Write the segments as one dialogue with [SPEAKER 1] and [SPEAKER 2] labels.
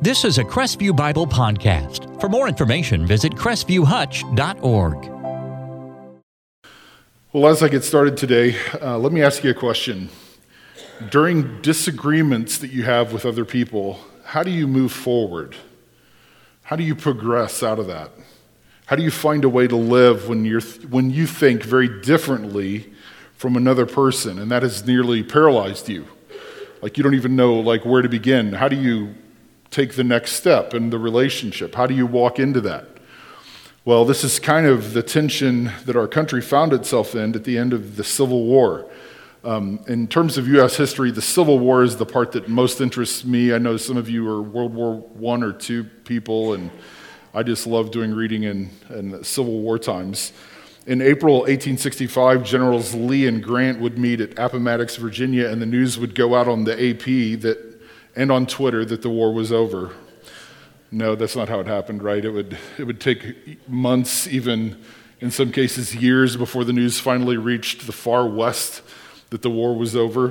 [SPEAKER 1] This is a Crestview Bible podcast. For more information, visit crestview.hutch.org.
[SPEAKER 2] Well, as I get started today, let me ask you a question. During disagreements that you have with other people, how do you move forward? How do you progress out of that? How do you find a way to live when you think very differently from another person, and that has nearly paralyzed you? Like you don't even know where to begin. How do you take the next step in the relationship? How do you walk into that? Well, this is kind of the tension that our country found itself in at the end of the Civil War. In terms of U.S. history, the Civil War is the part that most interests me. I know some of you are World War I or II people, and I just love doing reading in Civil War times. In April 1865, Generals Lee and Grant would meet at Appomattox, Virginia, and the news would go out on the AP and on Twitter that the war was over. No, that's not how it happened, right? It would take months, even in some cases years, before the news finally reached the far west that the war was over.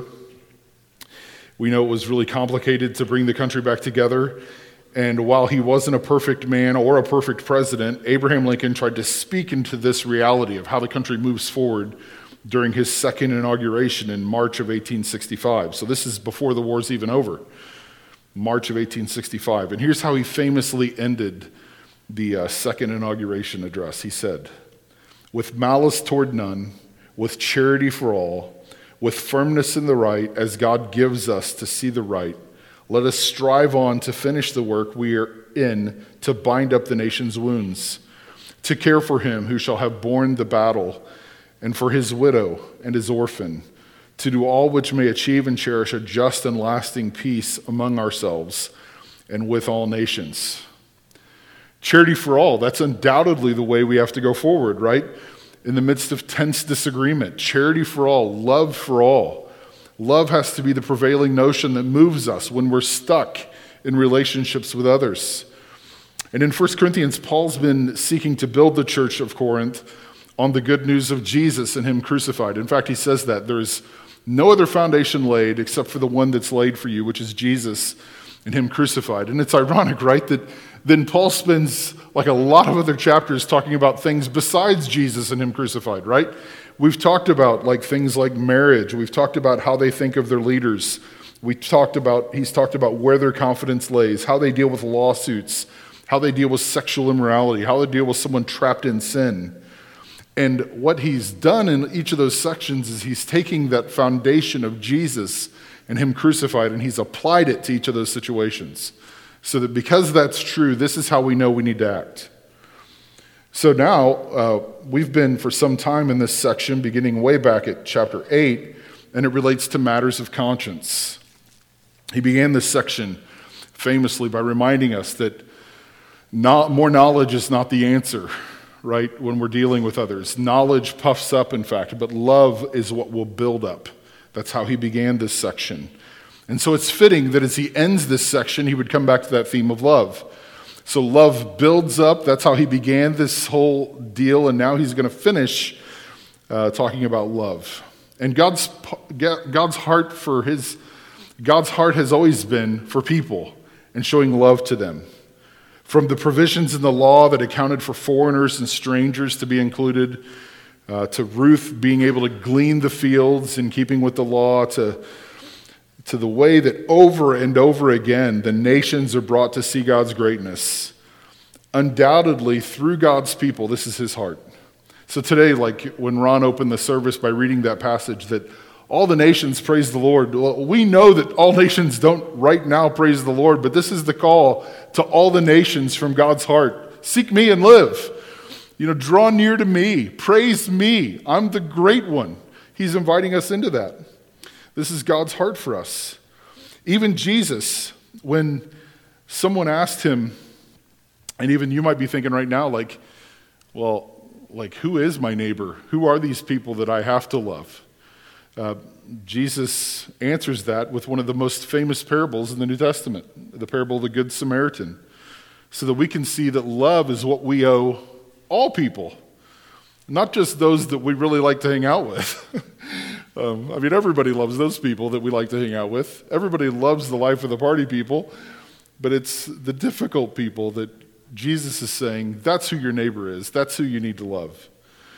[SPEAKER 2] We know it was really complicated to bring the country back together. And while he wasn't a perfect man or a perfect president, Abraham Lincoln tried to speak into this reality of how the country moves forward during his second inauguration in March of 1865. So this is before the war's even over, March of 1865. And here's how he famously ended the second inauguration address. He said, "With malice toward none, with charity for all, with firmness in the right, as God gives us to see the right, let us strive on to finish the work we are in, to bind up the nation's wounds, to care for him who shall have borne the battle, and for his widow and his orphan, to do all which may achieve and cherish a just and lasting peace among ourselves and with all nations." Charity for all, that's undoubtedly the way we have to go forward, right? In the midst of tense disagreement, charity for all, love for all. Love has to be the prevailing notion that moves us when we're stuck in relationships with others. And in 1 Corinthians, Paul's been seeking to build the church of Corinth on the good news of Jesus and him crucified. In fact, he says that there is no other foundation laid except for the one that's laid for you, which is Jesus and him crucified. And it's ironic, right, that then Paul spends a lot of other chapters talking about things besides Jesus and him crucified, right? We've talked about things like marriage. We've talked about how they think of their leaders. He's talked about where their confidence lays, how they deal with lawsuits, how they deal with sexual immorality, how they deal with someone trapped in sin. And what he's done in each of those sections is he's taking that foundation of Jesus and him crucified, and he's applied it to each of those situations. So that because that's true, this is how we know we need to act. So now, we've been for some time in this section, beginning way back at chapter 8, and it relates to matters of conscience. He began this section famously by reminding us that more knowledge is not the answer, right, when we're dealing with others. Knowledge puffs up, in fact, but love is what will build up. That's how he began this section. And so it's fitting that as he ends this section, he would come back to that theme of love. So love builds up. That's how he began this whole deal, and now he's going to finish talking about love. And God's heart has always been for people and showing love to them. From the provisions in the law that accounted for foreigners and strangers to be included, to Ruth being able to glean the fields in keeping with the law, to the way that over and over again the nations are brought to see God's greatness. Undoubtedly, through God's people, this is his heart. So today, when Ron opened the service by reading that passage, that all the nations praise the Lord. Well, we know that all nations don't right now praise the Lord, but this is the call to all the nations from God's heart. Seek me and live. Draw near to me. Praise me. I'm the great one. He's inviting us into that. This is God's heart for us. Even Jesus, when someone asked him, and even you might be thinking right now, who is my neighbor? Who are these people that I have to love? Jesus answers that with one of the most famous parables in the New Testament, the parable of the Good Samaritan, so that we can see that love is what we owe all people, not just those that we really like to hang out with. Everybody loves those people that we like to hang out with. Everybody loves the life of the party people. But it's the difficult people that Jesus is saying, that's who your neighbor is. That's who you need to love.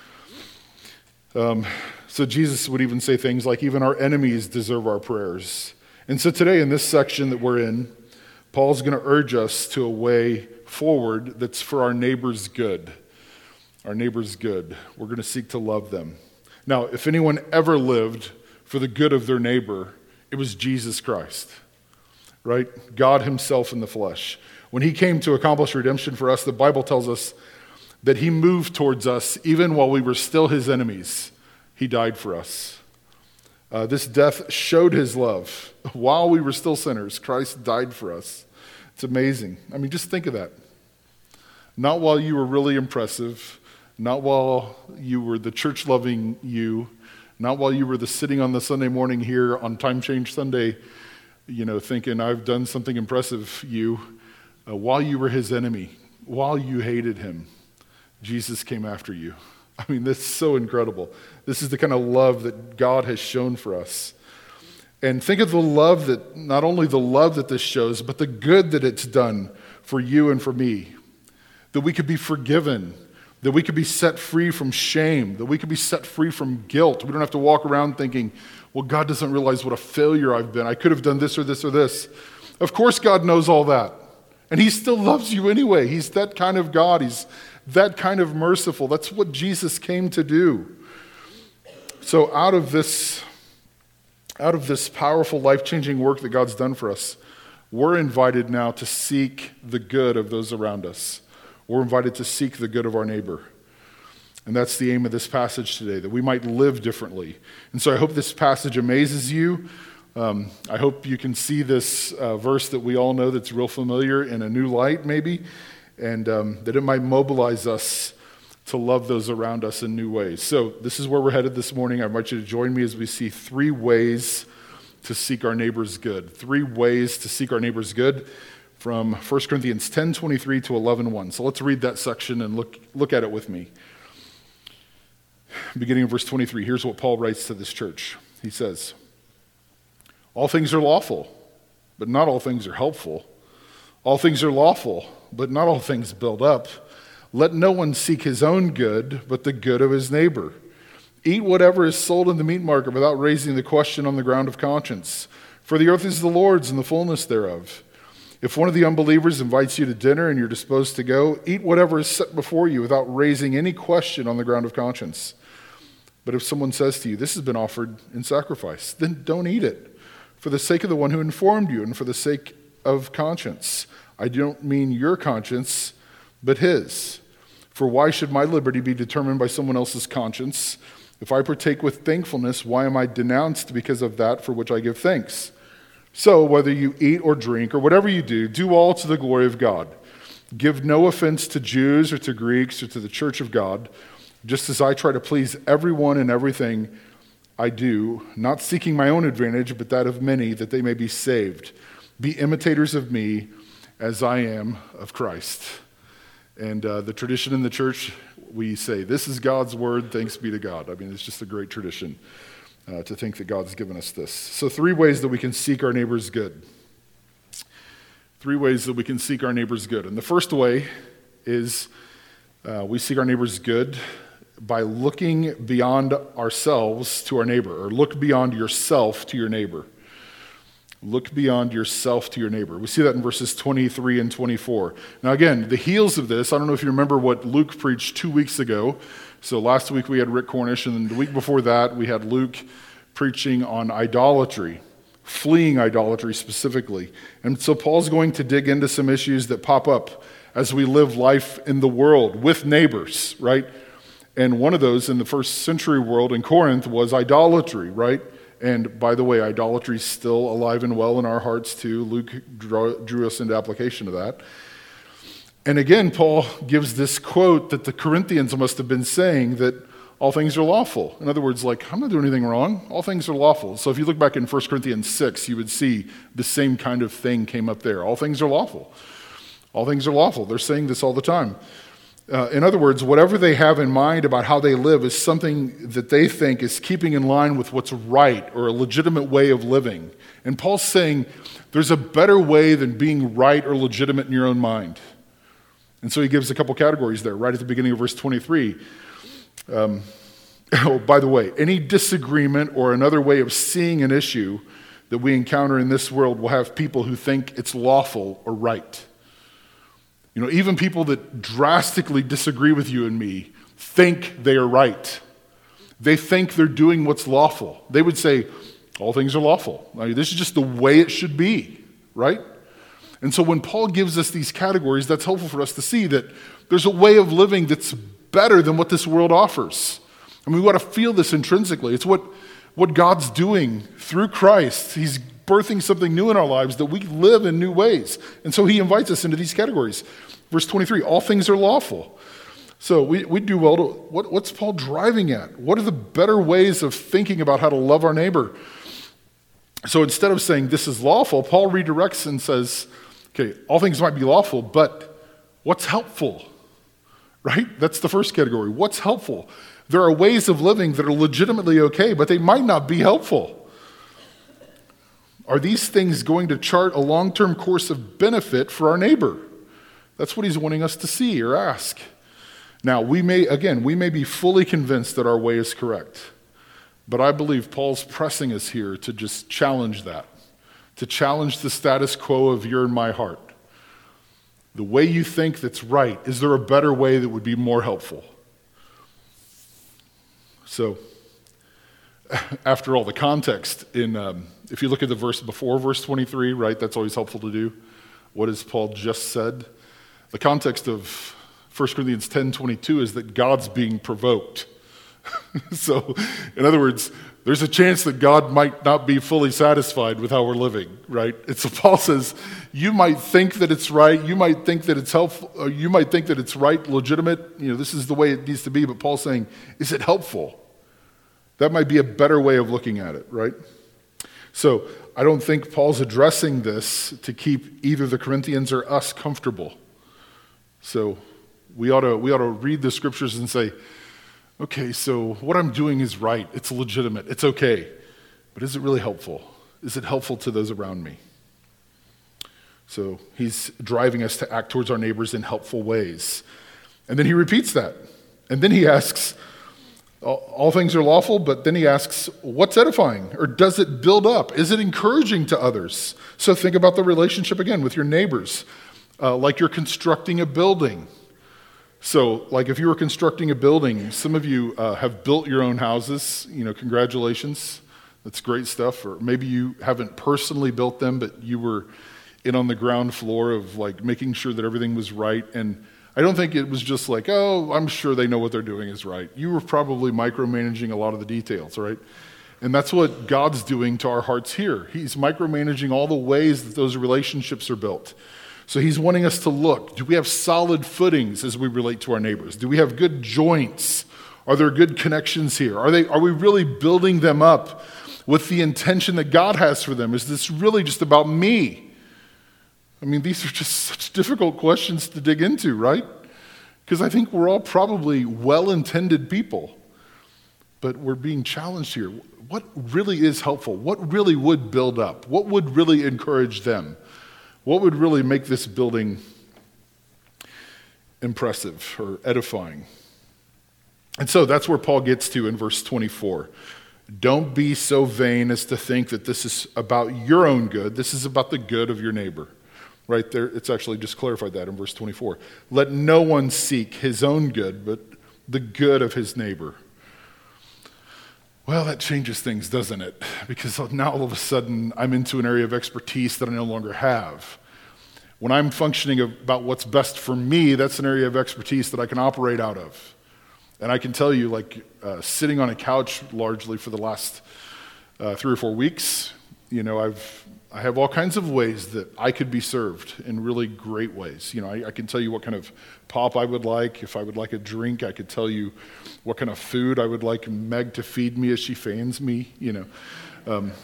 [SPEAKER 2] So Jesus would even say things like, even our enemies deserve our prayers. And so today in this section that we're in, Paul's going to urge us to a way forward that's for our neighbor's good. Our neighbor's good. We're going to seek to love them. Now, if anyone ever lived for the good of their neighbor, it was Jesus Christ, right? God himself in the flesh. When he came to accomplish redemption for us, the Bible tells us that he moved towards us even while we were still his enemies. He died for us. This death showed his love. While we were still sinners, Christ died for us. It's amazing. I mean, just think of that. Not while you were really impressive, not while you were the church-loving you, not while you were the sitting on the Sunday morning here on Time Change Sunday, thinking I've done something impressive, while you were his enemy, while you hated him, Jesus came after you. I mean, this is so incredible. This is the kind of love that God has shown for us. And think of the love that, not only the love that this shows, but the good that it's done for you and for me. That we could be forgiven, that we could be set free from shame, that we could be set free from guilt. We don't have to walk around thinking, well, God doesn't realize what a failure I've been. I could have done this or this or this. Of course God knows all that. And he still loves you anyway. He's that kind of God. He's that kind of merciful. That's what Jesus came to do. So out of this powerful, life-changing work that God's done for us, we're invited now to seek the good of those around us. We're invited to seek the good of our neighbor. And that's the aim of this passage today, that we might live differently. And so I hope this passage amazes you. I hope you can see this verse that we all know that's real familiar in a new light, maybe, and that it might mobilize us to love those around us in new ways. So this is where we're headed this morning. I invite you to join me as we see 3 ways to seek our neighbor's good. 3 ways to seek our neighbor's good from 1 Corinthians 10:23 to 11:1. So let's read that section and look at it with me. Beginning in verse 23, here's what Paul writes to this church. He says, all things are lawful, but not all things are helpful. All things are lawful, but not all things build up. Let no one seek his own good, but the good of his neighbor. Eat whatever is sold in the meat market without raising the question on the ground of conscience. For the earth is the Lord's and the fullness thereof. If one of the unbelievers invites you to dinner and you're disposed to go, eat whatever is set before you without raising any question on the ground of conscience. But if someone says to you, this has been offered in sacrifice, then don't eat it, for the sake of the one who informed you and for the sake of conscience. I don't mean your conscience, but his. For why should my liberty be determined by someone else's conscience? If I partake with thankfulness, why am I denounced because of that for which I give thanks? So whether you eat or drink or whatever you do all to the glory of God. Give no offense to Jews or to Greeks or to the church of God, just as I try to please everyone in everything I do, not seeking my own advantage, but that of many, that they may be saved. Be imitators of me as I am of Christ. And the tradition in the church, we say, this is God's word, thanks be to God. I mean, it's just a great tradition to think that God's given us this. So 3 ways that we can seek our neighbor's good. 3 ways that we can seek our neighbor's good. And the first way is we seek our neighbor's good by looking beyond ourselves to our neighbor, or look beyond yourself to your neighbor. Look beyond yourself to your neighbor. We see that in verses 23 and 24. Now again, the heels of this, I don't know if you remember what Luke preached 2 weeks ago. So last week we had Rick Cornish, and then the week before that we had Luke preaching on idolatry, fleeing idolatry specifically. And so Paul's going to dig into some issues that pop up as we live life in the world with neighbors, right? And one of those in the first century world in Corinth was idolatry, right? And by the way, idolatry is still alive and well in our hearts too. Luke drew us into application of that. And again, Paul gives this quote that the Corinthians must have been saying, that all things are lawful. In other words, like, I'm not doing anything wrong. All things are lawful. So if you look back in 1 Corinthians 6, you would see the same kind of thing came up there. All things are lawful. All things are lawful. They're saying this all the time. In other words, whatever they have in mind about how they live is something that they think is keeping in line with what's right or a legitimate way of living. And Paul's saying there's a better way than being right or legitimate in your own mind. And so he gives a couple categories there, right at the beginning of verse 23. Oh, by the way, any disagreement or another way of seeing an issue that we encounter in this world will have people who think it's lawful or right. You know, even people that drastically disagree with you and me think they are right. They think they're doing what's lawful. They would say, all things are lawful. I mean, this is just the way it should be, right? And so when Paul gives us these categories, that's helpful for us to see that there's a way of living that's better than what this world offers. I mean, we want to feel this intrinsically. It's what God's doing through Christ. He's birthing something new in our lives that we live in new ways. And so he invites us into these categories. Verse 23, all things are lawful. So we do well to, what's Paul driving at? What are the better ways of thinking about how to love our neighbor? So instead of saying this is lawful, Paul redirects and says, okay, all things might be lawful, but what's helpful? Right? That's the first category. What's helpful? There are ways of living that are legitimately okay, but they might not be helpful. Are these things going to chart a long-term course of benefit for our neighbor? That's what he's wanting us to see or ask. Now, we may be fully convinced that our way is correct, but I believe Paul's pressing us here to just challenge that, to challenge the status quo of your and my heart. The way you think that's right, is there a better way that would be more helpful? So, after all, the context if you look at the verse before verse 23, right, that's always helpful to do. What has Paul just said? The context of 1 Corinthians 10:22 is that God's being provoked. So, in other words, there's a chance that God might not be fully satisfied with how we're living, right? And so Paul says, you might think that it's right, you might think that it's helpful, or you might think that it's right, legitimate, this is the way it needs to be, but Paul's saying, is it helpful? That might be a better way of looking at it, right? So I don't think Paul's addressing this to keep either the Corinthians or us comfortable. So we ought to read the scriptures and say, okay, so what I'm doing is right. It's legitimate. It's okay. But is it really helpful? Is it helpful to those around me? So he's driving us to act towards our neighbors in helpful ways. And then he repeats that. And then he asks, all things are lawful, but then he asks, what's edifying? Or does it build up? Is it encouraging to others? So think about the relationship again with your neighbors. Like you're constructing a building. So, like if you were constructing a building, some of you have built your own houses, congratulations. That's great stuff. Or maybe you haven't personally built them, but you were in on the ground floor of like making sure that everything was right. And I don't think it was just like, oh, I'm sure they know what they're doing is right. You were probably micromanaging a lot of the details, right? And that's what God's doing to our hearts here. He's micromanaging all the ways that those relationships are built. So he's wanting us to look. Do we have solid footings as we relate to our neighbors? Do we have good joints? Are there good connections here? Are we really building them up with the intention that God has for them? Is this really just about me? I mean, these are just such difficult questions to dig into, right? Because I think we're all probably well-intended people, but we're being challenged here. What really is helpful? What really would build up? What would really encourage them? What would really make this building impressive or edifying? And so that's where Paul gets to in verse 24. Don't be so vain as to think that this is about your own good. This is about the good of your neighbor. Right there, it's actually just clarified that in verse 24. Let no one seek his own good, but the good of his neighbor. Well, that changes things, doesn't it? Because now all of a sudden I'm into an area of expertise that I no longer have. When I'm functioning about what's best for me, that's an area of expertise that I can operate out of. And I can tell you, sitting on a couch largely for the last 3 or 4 weeks, I have all kinds of ways that I could be served in really great ways. I can tell you what kind of pop I would like. If I would like a drink, I could tell you what kind of food I would like Meg to feed me as she fans me.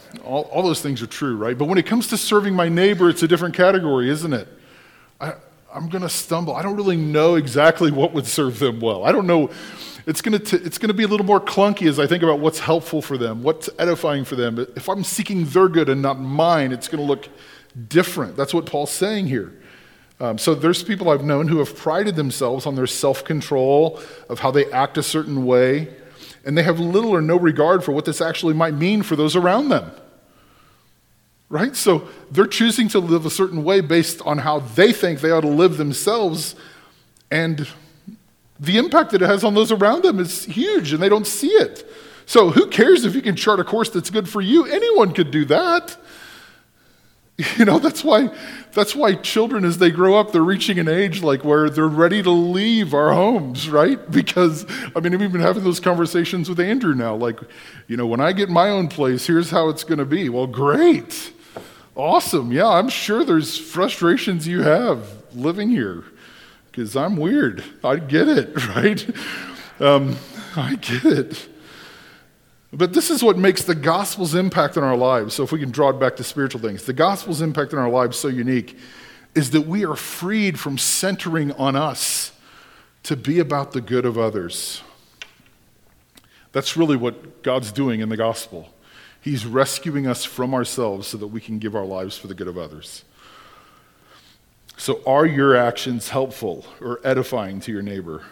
[SPEAKER 2] All those things are true, right? But when it comes to serving my neighbor, it's a different category, isn't it? I'm going to stumble. I don't really know exactly what would serve them well. I don't know. It's going to be a little more clunky as I think about what's helpful for them, what's edifying for them. If I'm seeking their good and not mine, it's going to look different. That's what Paul's saying here. So there's people I've known who have prided themselves on their self-control of how they act a certain way, and they have little or no regard for what this actually might mean for those around them. Right? So they're choosing to live a certain way based on how they think they ought to live themselves, and the impact that it has on those around them is huge, and they don't see it. So who cares if you can chart a course that's good for you? Anyone could do that. That's why children, as they grow up, they're reaching an age like where they're ready to leave our homes, right? Because, I've been having those conversations with Andrew now. Like, when I get my own place, here's how it's going to be. Well, great. Awesome. Yeah, I'm sure there's frustrations you have living here because I'm weird. I get it, right? I get it. But this is what makes the gospel's impact on our lives. So if we can draw it back to spiritual things, the gospel's impact on our lives so unique is that we are freed from centering on us to be about the good of others. That's really what God's doing in the gospel. He's rescuing us from ourselves so that we can give our lives for the good of others. So are your actions helpful or edifying to your neighbor?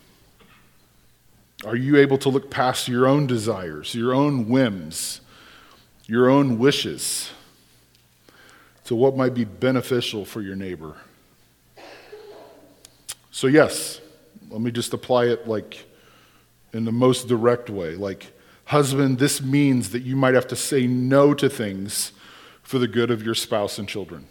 [SPEAKER 2] Are you able to look past your own desires, your own whims, your own wishes to what might be beneficial for your neighbor? So yes, let me just apply it like in the most direct way. Like, husband, this means that you might have to say no to things for the good of your spouse and children.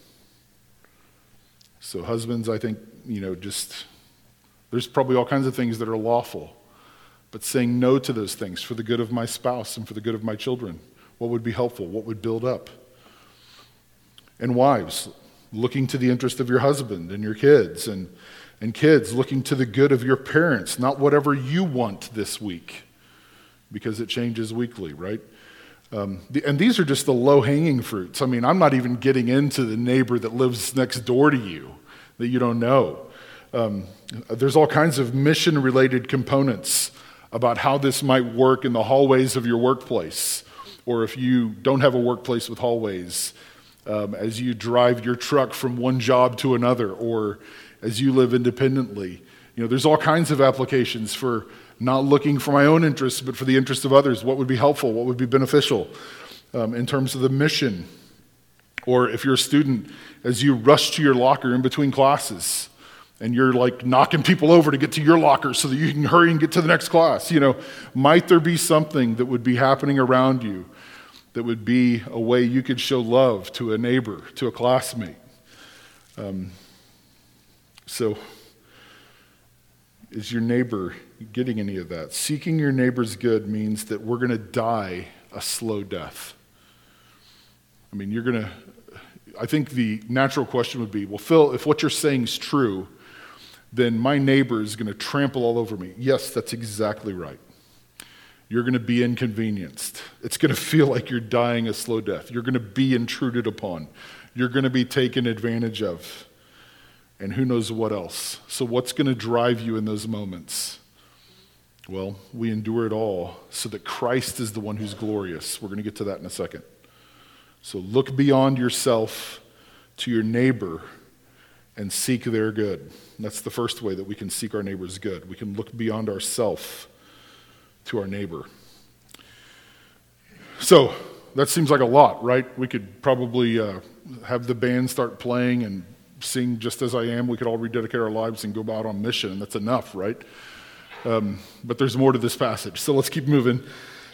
[SPEAKER 2] So husbands, I think, there's probably all kinds of things that are lawful. But saying no to those things for the good of my spouse and for the good of my children, what would be helpful? What would build up? And wives, looking to the interest of your husband and your kids, and kids, looking to the good of your parents, not whatever you want this week, because it changes weekly, right? And these are just the low-hanging fruits. I'm not even getting into the neighbor that lives next door to you that you don't know. There's all kinds of mission-related components about how this might work in the hallways of your workplace, or if you don't have a workplace with hallways, as you drive your truck from one job to another, or as you live independently. There's all kinds of applications for not looking for my own interests, but for the interests of others. What would be helpful? What would be beneficial in terms of the mission? Or if you're a student, as you rush to your locker in between classes, and you're like knocking people over to get to your locker so that you can hurry and get to the next class. Might there be something that would be happening around you that would be a way you could show love to a neighbor, to a classmate? So is your neighbor getting any of that? Seeking your neighbor's good means that we're going to die a slow death. I think the natural question would be, well, Phil, if what you're saying is true, then my neighbor is going to trample all over me. Yes, that's exactly right. You're going to be inconvenienced. It's going to feel like you're dying a slow death. You're going to be intruded upon. You're going to be taken advantage of. And who knows what else. So what's going to drive you in those moments? Well, we endure it all so that Christ is the one who's glorious. We're going to get to that in a second. So look beyond yourself to your neighbor and seek their good. That's the first way that we can seek our neighbor's good. We can look beyond ourself to our neighbor. So that seems like a lot, right? We could probably have the band start playing and sing Just As I Am. We could all rededicate our lives and go out on mission, and that's enough, right? But there's more to this passage. So let's keep moving.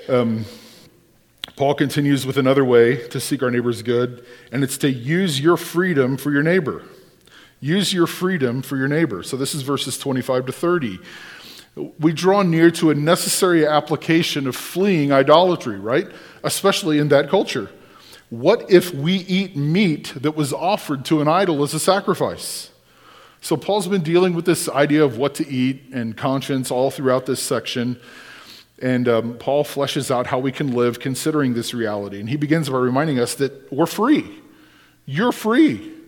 [SPEAKER 2] Paul continues with another way to seek our neighbor's good, and it's to use your freedom for your neighbor. Use your freedom for your neighbor. So this is verses 25 to 30. We draw near to a necessary application of fleeing idolatry, right? Especially in that culture. What if we eat meat that was offered to an idol as a sacrifice? So Paul's been dealing with this idea of what to eat and conscience all throughout this section. And Paul fleshes out how we can live considering this reality. And he begins by reminding us that we're free. You're free.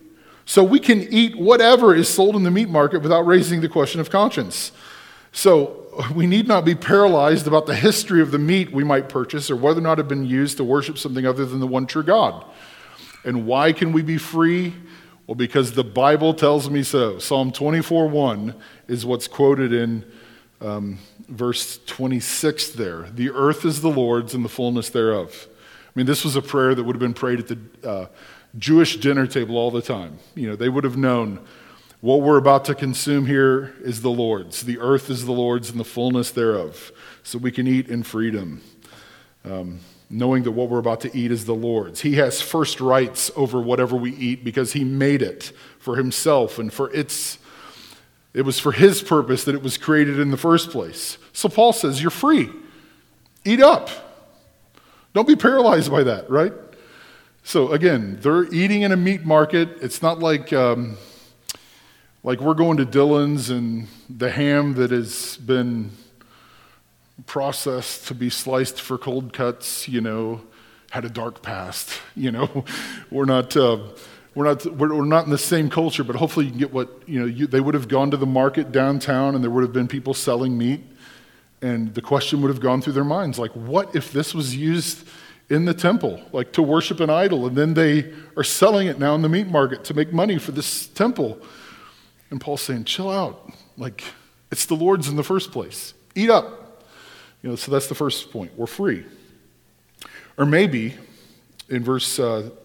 [SPEAKER 2] So we can eat whatever is sold in the meat market without raising the question of conscience. So we need not be paralyzed about the history of the meat we might purchase or whether or not it had been used to worship something other than the one true God. And why can we be free? Well, because the Bible tells me so. Psalm 24:1 is what's quoted in verse 26 there. The earth is the Lord's and the fullness thereof. I mean, this was a prayer that would have been prayed at the Jewish dinner table all the time. You know, they would have known what we're about to consume here is the Lord's. The earth is the Lord's and the fullness thereof. So we can eat in freedom, knowing that what we're about to eat is the Lord's. He has first rights over whatever we eat because he made it for himself and it was for his purpose that it was created in the first place. So Paul says, you're free. Eat up. Don't be paralyzed by that, right? So again, they're eating in a meat market. It's not like we're going to Dillon's and the ham that has been processed to be sliced for cold cuts, had a dark past. We're not in the same culture, but hopefully you can get what, they would have gone to the market downtown and there would have been people selling meat. And the question would have gone through their minds, like, what if this was used in the temple, like to worship an idol, and then they are selling it now in the meat market to make money for this temple? And Paul's saying, chill out. Like, it's the Lord's in the first place. Eat up. So that's the first point. We're free. Or maybe in verse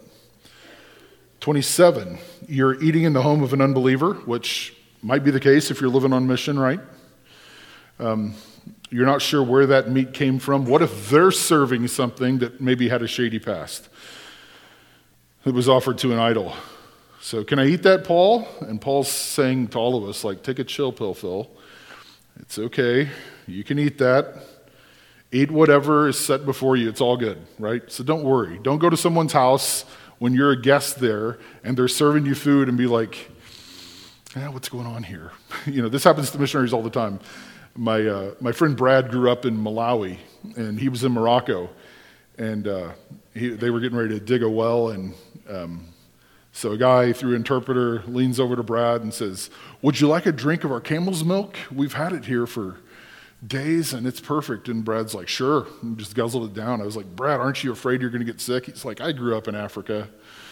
[SPEAKER 2] 27, you're eating in the home of an unbeliever, which might be the case if you're living on mission, right? You're not sure where that meat came from. What if they're serving something that maybe had a shady past? It was offered to an idol. So can I eat that, Paul? And Paul's saying to all of us, like, take a chill pill, Phil. It's okay. You can eat that. Eat whatever is set before you. It's all good, right? So don't worry. Don't go to someone's house when you're a guest there and they're serving you food and be like, what's going on here? This happens to missionaries all the time. My friend Brad grew up in Malawi, and he was in Morocco, and they were getting ready to dig a well, and so a guy through an interpreter leans over to Brad and says, would you like a drink of our camel's milk? We've had it here for days, and it's perfect. And Brad's like, sure, and just guzzled it down. I was like, Brad, aren't you afraid you're going to get sick? He's like, I grew up in Africa,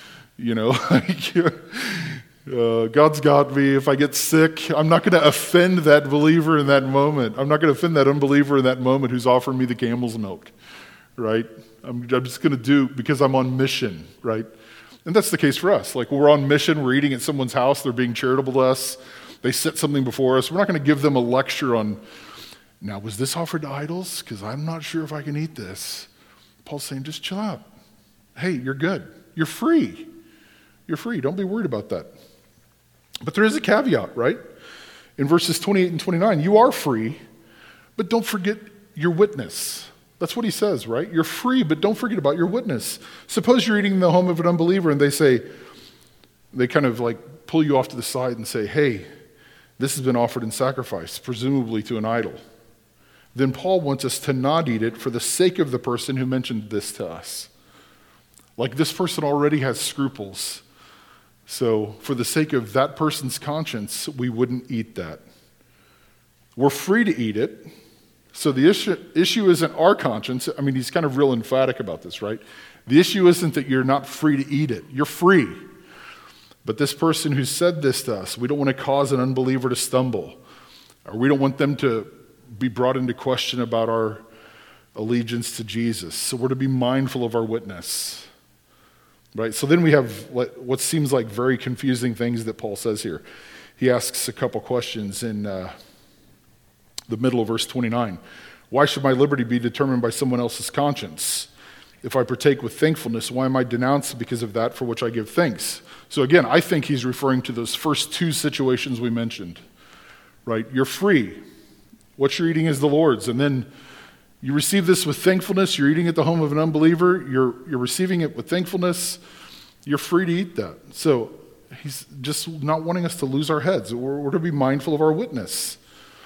[SPEAKER 2] God's got me. If I get sick, I'm not going to offend that believer in that moment. I'm not going to offend that unbeliever in that moment who's offering me the camel's milk, right? I'm just going to do because I'm on mission, right? And that's the case for us. Like, we're on mission, we're eating at someone's house, they're being charitable to us, they set something before us. We're not going to give them a lecture on, now, was this offered to idols? Because I'm not sure if I can eat this. Paul's saying, just chill out. Hey, you're good. You're free. You're free. Don't be worried about that. But there is a caveat, right? In verses 28 and 29, you are free, but don't forget your witness. That's what he says, right? You're free, but don't forget about your witness. Suppose you're eating in the home of an unbeliever and they kind of like pull you off to the side and say, hey, this has been offered in sacrifice, presumably to an idol. Then Paul wants us to not eat it for the sake of the person who mentioned this to us. Like, this person already has scruples. So for the sake of that person's conscience, we wouldn't eat that. We're free to eat it. So the issue isn't our conscience. I mean, he's kind of real emphatic about this, right? The issue isn't that you're not free to eat it. You're free. But this person who said this to us, we don't want to cause an unbeliever to stumble. Or we don't want them to be brought into question about our allegiance to Jesus. So we're to be mindful of our witness. Right, so then we have what seems like very confusing things that Paul says here. He asks a couple questions in the middle of verse 29. Why should my liberty be determined by someone else's conscience? If I partake with thankfulness, why am I denounced because of that for which I give thanks? So again, I think he's referring to those first two situations we mentioned. Right, you're free. What you're eating is the Lord's, and then you receive this with thankfulness. You're eating at the home of an unbeliever. You're receiving it with thankfulness. You're free to eat that. So he's just not wanting us to lose our heads. We're to be mindful of our witness.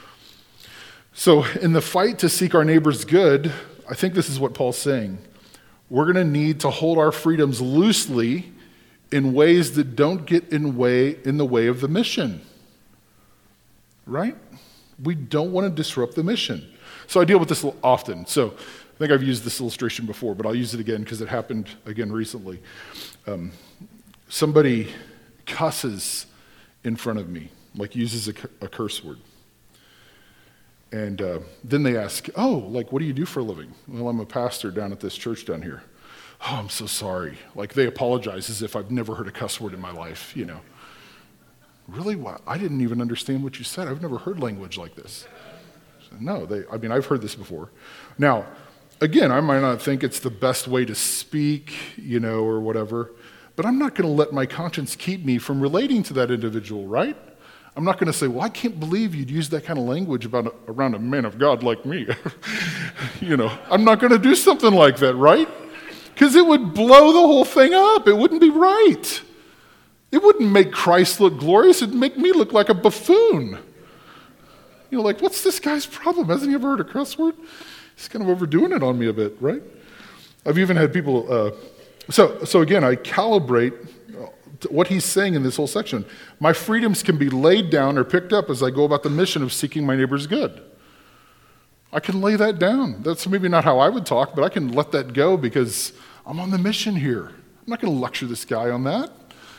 [SPEAKER 2] So in the fight to seek our neighbor's good, I think this is what Paul's saying. We're going to need to hold our freedoms loosely in ways that don't get in the way of the mission. Right? We don't want to disrupt the mission. So I deal with this often. So I think I've used this illustration before, but I'll use it again because it happened again recently. Somebody cusses in front of me, like uses a curse word. And then they ask, what do you do for a living? Well, I'm a pastor down at this church down here. Oh, I'm so sorry. Like they apologize as if I've never heard a cuss word in my life, Really? What? I didn't even understand what you said. I've never heard language like this. No, I've heard this before. Now, again, I might not think it's the best way to speak, or whatever, but I'm not going to let my conscience keep me from relating to that individual, right? I'm not going to say, well, I can't believe you'd use that kind of language around a man of God like me. I'm not going to do something like that, right? Because it would blow the whole thing up. It wouldn't be right. It wouldn't make Christ look glorious. It'd make me look like a buffoon. What's this guy's problem? Hasn't he ever heard a cuss word? He's kind of overdoing it on me a bit, right? I've even had people, so again, I calibrate what he's saying in this whole section. My freedoms can be laid down or picked up as I go about the mission of seeking my neighbor's good. I can lay that down. That's maybe not how I would talk, but I can let that go because I'm on the mission here. I'm not going to lecture this guy on that.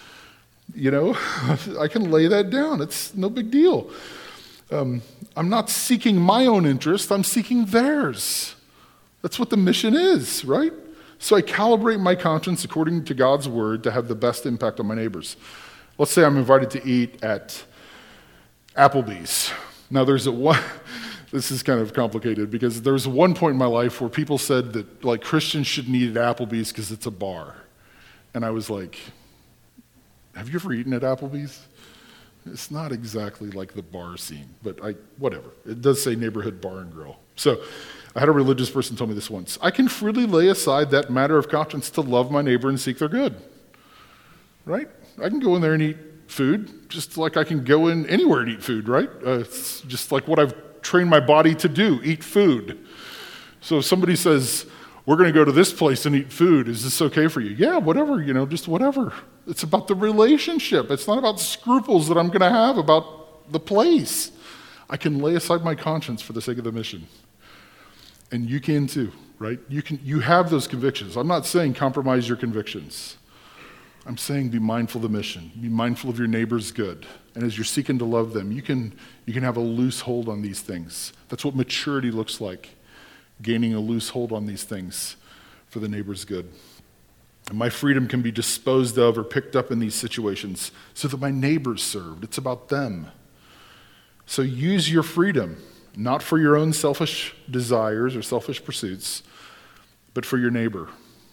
[SPEAKER 2] I can lay that down. It's no big deal. I'm not seeking my own interest. I'm seeking theirs. That's what the mission is, right? So I calibrate my conscience according to God's word to have the best impact on my neighbors. Let's say I'm invited to eat at Applebee's. Now this is kind of complicated because there was one point in my life where people said that Christians shouldn't eat at Applebee's because it's a bar. And I was like, have you ever eaten at Applebee's? It's not exactly like the bar scene, but whatever. It does say neighborhood bar and grill. So I had a religious person tell me this once. I can freely lay aside that matter of conscience to love my neighbor and seek their good. Right? I can go in there and eat food, just like I can go in anywhere and eat food, right? It's just like what I've trained my body to do, eat food. So if somebody says, we're going to go to this place and eat food, is this okay for you? Yeah, whatever, just whatever. It's about the relationship. It's not about scruples that I'm going to have about the place. I can lay aside my conscience for the sake of the mission. And you can too, right? You have those convictions. I'm not saying compromise your convictions. I'm saying be mindful of the mission. Be mindful of your neighbor's good. And as you're seeking to love them, you can have a loose hold on these things. That's what maturity looks like, gaining a loose hold on these things for the neighbor's good. And my freedom can be disposed of or picked up in these situations so that my neighbor's served. It's about them. So use your freedom, not for your own selfish desires or selfish pursuits, but for your neighbor.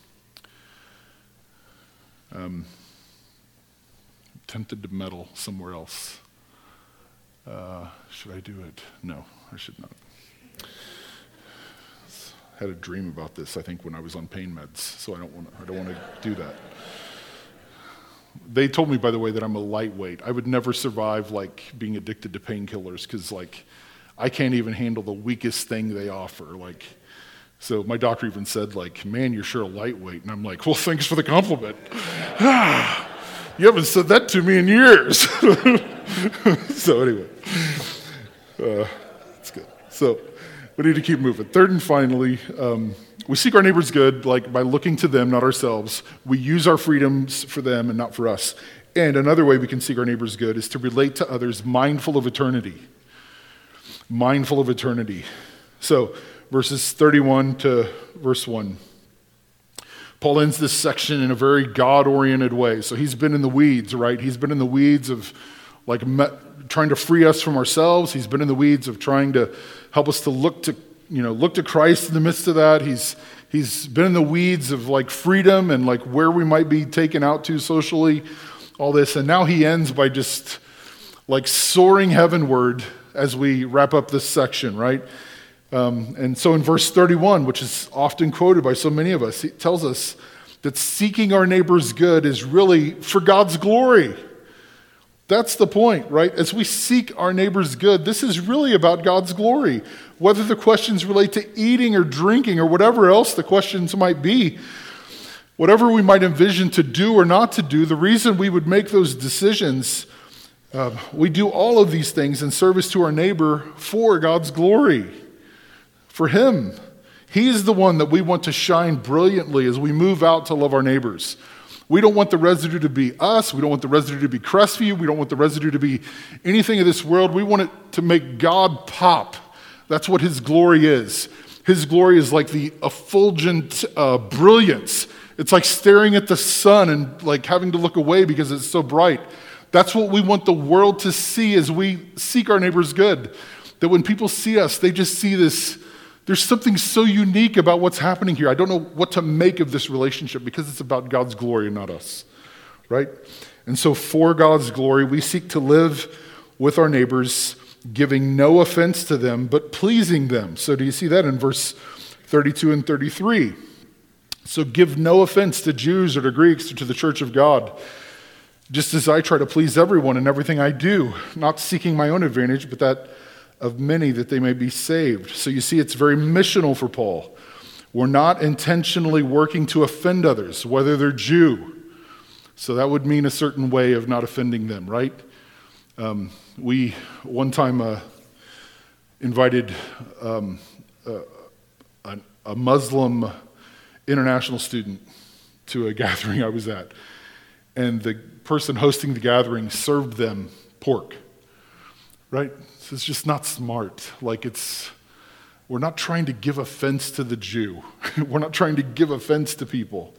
[SPEAKER 2] I'm tempted to meddle somewhere else. Should I do it? No, I should not. Had a dream about this, I think, when I was on pain meds, so I don't want to do that. They told me, by the way, that I'm a lightweight. I would never survive being addicted to painkillers because I can't even handle the weakest thing they offer. So my doctor even said, man, you're sure a lightweight. And I'm like, well, thanks for the compliment. You haven't said that to me in years. So anyway, that's good. So we need to keep moving. Third and finally, we seek our neighbor's good by looking to them, not ourselves. We use our freedoms for them and not for us. And another way we can seek our neighbor's good is to relate to others mindful of eternity. Mindful of eternity. So verses 31 to verse 1. Paul ends this section in a very God-oriented way. So he's been in the weeds, right? He's been in the weeds of trying to free us from ourselves. He's been in the weeds of trying to help us to look to Christ in the midst of that. He's been in the weeds of freedom and where we might be taken out to socially, all this. And now he ends by just soaring heavenward as we wrap up this section, right? And so in verse 31, which is often quoted by so many of us, it tells us that seeking our neighbor's good is really for God's glory. That's the point, right? As we seek our neighbor's good, this is really about God's glory. Whether the questions relate to eating or drinking or whatever else the questions might be, Whatever we might envision to do or not to do, the reason we would make those decisions, we do all of these things in service to our neighbor for God's glory, for Him. He's the one that we want to shine brilliantly as we move out to love our neighbors. We don't want the residue to be us. We don't want the residue to be Crestview. We don't want the residue to be anything of this world. We want it to make God pop. That's what His glory is. His glory is like the effulgent brilliance. It's like staring at the sun and like having to look away because it's so bright. That's what we want the world to see as we seek our neighbor's good. That when people see us, they just see this. There's something so unique about what's happening here. I don't know what to make of this relationship because it's about God's glory and not us, right? And so for God's glory, we seek to live with our neighbors, giving no offense to them, but pleasing them. So do you see that in verse 32 and 33? So give no offense to Jews or to Greeks or to the church of God, just as I try to please everyone in everything I do, not seeking my own advantage, but that of many that they may be saved. So you see, it's very missional for Paul. We're not intentionally working to offend others, whether they're Jew. So that would mean a certain way of not offending them, right? We one time invited a Muslim international student to a gathering I was at, and the person hosting the gathering served them pork, right? So it's just not smart. We're not trying to give offense to the Jew. We're not trying to give offense to people.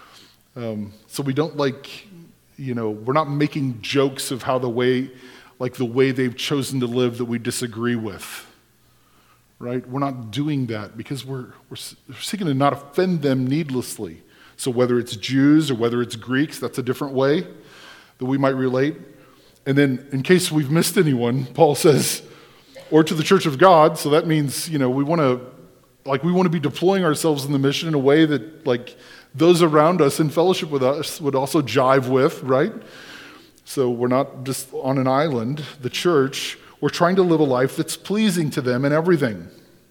[SPEAKER 2] So we don't we're not making jokes of how the way they've chosen to live that we disagree with, right? We're not doing that because we're seeking to not offend them needlessly. So whether it's Jews or whether it's Greeks, that's a different way that we might relate. And then in case we've missed anyone, Paul says, or to the church of God. So that means, we want to be deploying ourselves in the mission in a way that those around us in fellowship with us would also jive with, right? So we're not just on an island, the church. We're trying to live a life that's pleasing to them in everything.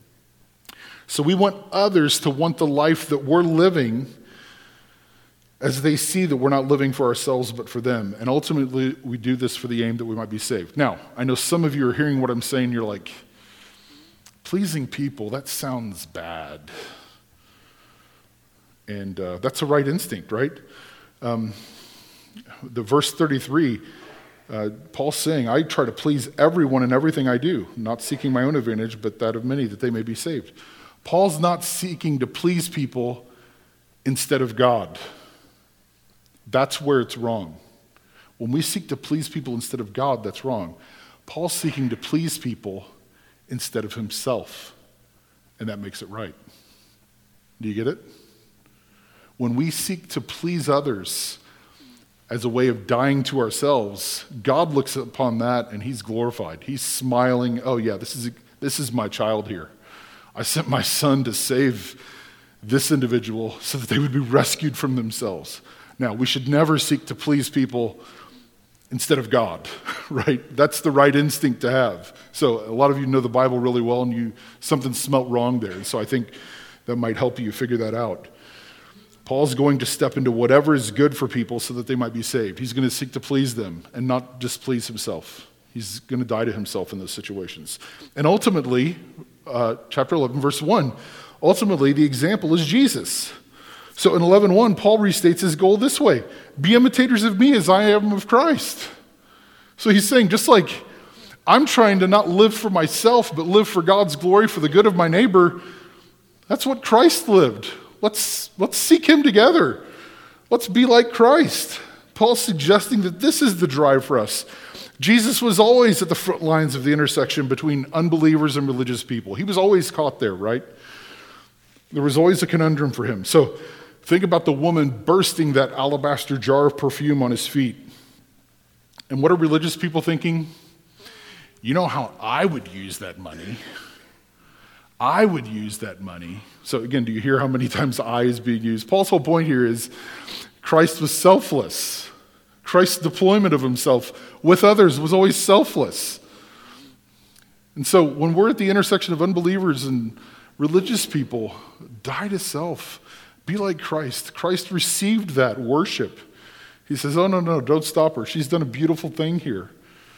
[SPEAKER 2] So we want others to want the life that we're living as they see that we're not living for ourselves but for them. And ultimately, we do this for the aim that we might be saved. Now, I know some of you are hearing what I'm saying. You're like, pleasing people, that sounds bad. And that's a right instinct, right? The verse 33, Paul's saying, I try to please everyone in everything I do, not seeking my own advantage, but that of many, that they may be saved. Paul's not seeking to please people instead of God. That's where it's wrong. When we seek to please people instead of God, that's wrong. Paul's seeking to please people instead of himself, and that makes it right. Do you get it? When we seek to please others as a way of dying to ourselves, God looks upon that and He's glorified. He's smiling, oh yeah, this is my child here. I sent my son to save this individual so that they would be rescued from themselves. Now, we should never seek to please people instead of God, right? That's the right instinct to have. So a lot of you know the Bible really well, and something smelt wrong there. And so I think that might help you figure that out. Paul's going to step into whatever is good for people so that they might be saved. He's going to seek to please them and not displease himself. He's going to die to himself in those situations. And ultimately, chapter 11, verse 1, ultimately the example is Jesus. So in 11:1, Paul restates his goal this way: be imitators of me as I am of Christ. So he's saying, just like I'm trying to not live for myself, but live for God's glory, for the good of my neighbor, that's what Christ lived. Let's seek Him together. Let's be like Christ. Paul's suggesting that this is the drive for us. Jesus was always at the front lines of the intersection between unbelievers and religious people. He was always caught there, right? There was always a conundrum for him. So think about the woman bursting that alabaster jar of perfume on his feet. And what are religious people thinking? You know how I would use that money? I would use that money. So again, do you hear how many times I is being used? Paul's whole point here is Christ was selfless. Christ's deployment of himself with others was always selfless. And so when we're at the intersection of unbelievers and religious people, die to self. Be like Christ. Christ received that worship. He says, oh, no, don't stop her. She's done a beautiful thing here.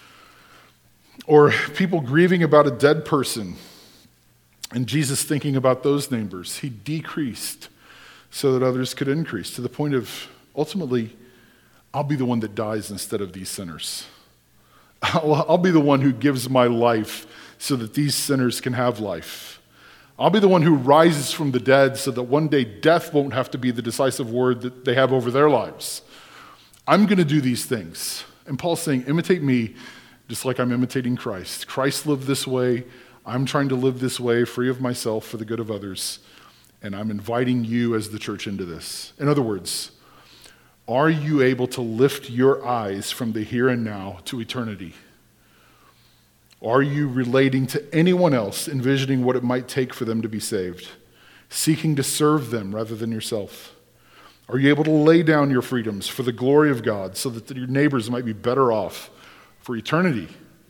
[SPEAKER 2] Or people grieving about a dead person, and Jesus thinking about those neighbors. He decreased so that others could increase, to the point of, ultimately, I'll be the one that dies instead of these sinners. I'll be the one who gives my life so that these sinners can have life. I'll be the one who rises from the dead so that one day death won't have to be the decisive word that they have over their lives. I'm going to do these things. And Paul's saying, imitate me just like I'm imitating Christ. Christ lived this way. I'm trying to live this way, free of myself for the good of others. And I'm inviting you as the church into this. In other words, are you able to lift your eyes from the here and now to eternity? Are you relating to anyone else, envisioning what it might take for them to be saved, seeking to serve them rather than yourself? Are you able to lay down your freedoms for the glory of God so that your neighbors might be better off for eternity?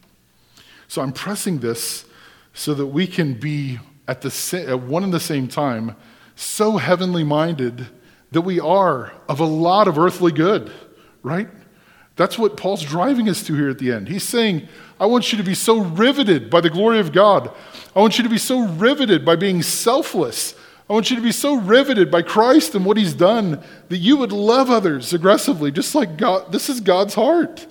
[SPEAKER 2] So I'm pressing this so that we can be at one and the same time so heavenly minded that we are of a lot of earthly good, right? That's what Paul's driving us to here at the end. He's saying, I want you to be so riveted by the glory of God. I want you to be so riveted by being selfless. I want you to be so riveted by Christ and what he's done that you would love others aggressively, just like God. This is God's heart.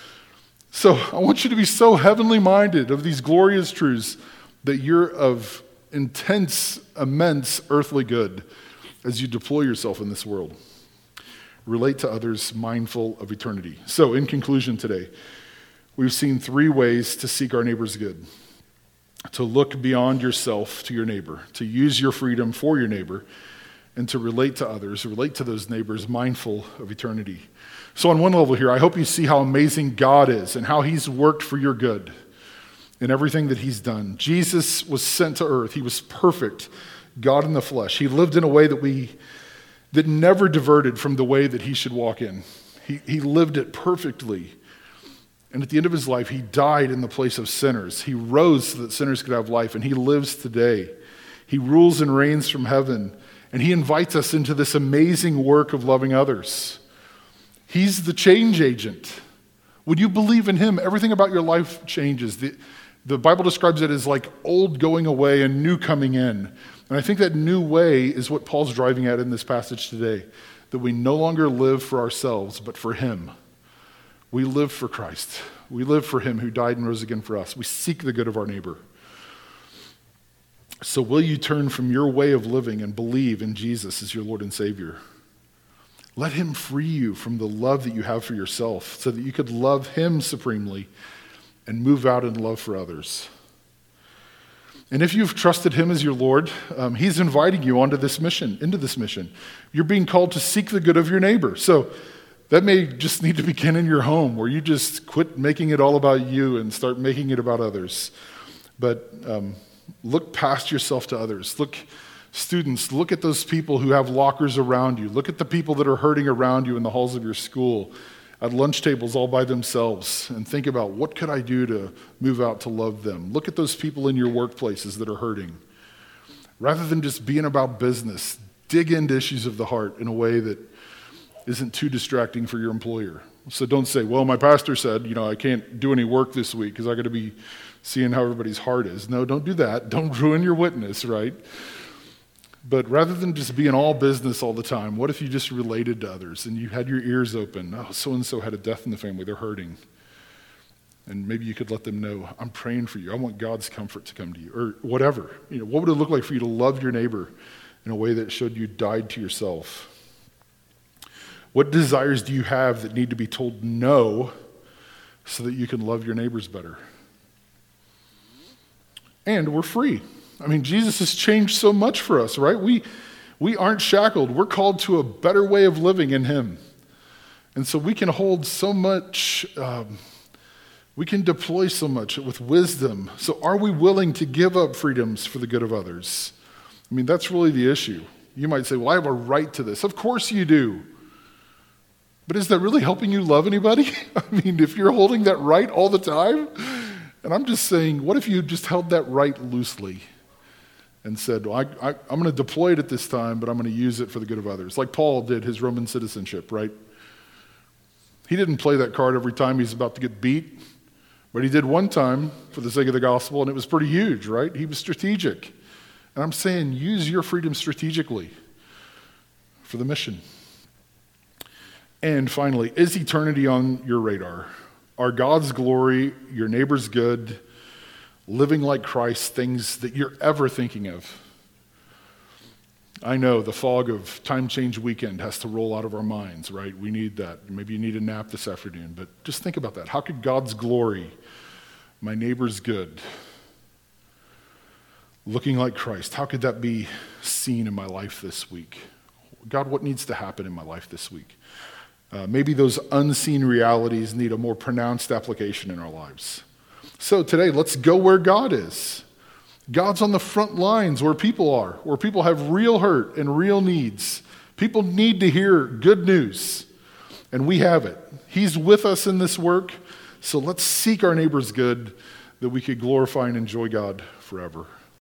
[SPEAKER 2] So I want you to be so heavenly minded of these glorious truths that you're of intense, immense earthly good as you deploy yourself in this world. Relate to others mindful of eternity. So in conclusion today, we've seen 3 ways to seek our neighbor's good. To look beyond yourself to your neighbor, to use your freedom for your neighbor, and to relate to others, relate to those neighbors mindful of eternity. So on one level here, I hope you see how amazing God is and how he's worked for your good in everything that he's done. Jesus was sent to earth. He was perfect, God in the flesh. He lived in a way that never diverted from the way that he should walk in. He lived it perfectly. And at the end of his life, he died in the place of sinners. He rose so that sinners could have life, and he lives today. He rules and reigns from heaven, and he invites us into this amazing work of loving others. He's the change agent. When you believe in him, everything about your life changes. The Bible describes it as like old going away and new coming in. And I think that new way is what Paul's driving at in this passage today, that we no longer live for ourselves, but for him. We live for Christ. We live for him who died and rose again for us. We seek the good of our neighbor. So will you turn from your way of living and believe in Jesus as your Lord and Savior? Let him free you from the love that you have for yourself so that you could love him supremely and move out in love for others. And if you've trusted him as your Lord, he's inviting you into this mission. You're being called to seek the good of your neighbor. So that may just need to begin in your home, where you just quit making it all about you and start making it about others. But look past yourself to others. Students, look at those people who have lockers around you. Look at the people that are hurting around you in the halls of your school, at lunch tables all by themselves, and think about, what could I do to move out to love them? Look at those people in your workplaces that are hurting. Rather than just being about business, dig into issues of the heart in a way that isn't too distracting for your employer. So don't say, well, my pastor said, I can't do any work this week because I got to be seeing how everybody's heart is. No, don't do that. Don't ruin your witness, right? But rather than just being all business all the time, what if you just related to others and you had your ears open? Oh, so-and-so had a death in the family. They're hurting. And maybe you could let them know, I'm praying for you. I want God's comfort to come to you. Or whatever. What would it look like for you to love your neighbor in a way that showed you died to yourself? What desires do you have that need to be told no so that you can love your neighbors better? And we're free. Jesus has changed so much for us, right? We aren't shackled. We're called to a better way of living in him. And so we can hold so much, we can deploy so much with wisdom. So are we willing to give up freedoms for the good of others? That's really the issue. You might say, well, I have a right to this. Of course you do. But is that really helping you love anybody? If you're holding that right all the time? And I'm just saying, what if you just held that right loosely and said, well, I'm going to deploy it at this time, but I'm going to use it for the good of others. Like Paul did his Roman citizenship, right? He didn't play that card every time he's about to get beat, but he did one time for the sake of the gospel, and it was pretty huge, right? He was strategic. And I'm saying use your freedom strategically for the mission. And finally, is eternity on your radar? Are God's glory, your neighbor's good, living like Christ, things that you're ever thinking of? I know the fog of time change weekend has to roll out of our minds, right? We need that. Maybe you need a nap this afternoon, but just think about that. How could God's glory, my neighbor's good, looking like Christ, how could that be seen in my life this week? God, what needs to happen in my life this week? Maybe those unseen realities need a more pronounced application in our lives. So today, let's go where God is. God's on the front lines where people are, where people have real hurt and real needs. People need to hear good news, and we have it. He's with us in this work, so let's seek our neighbor's good that we could glorify and enjoy God forever.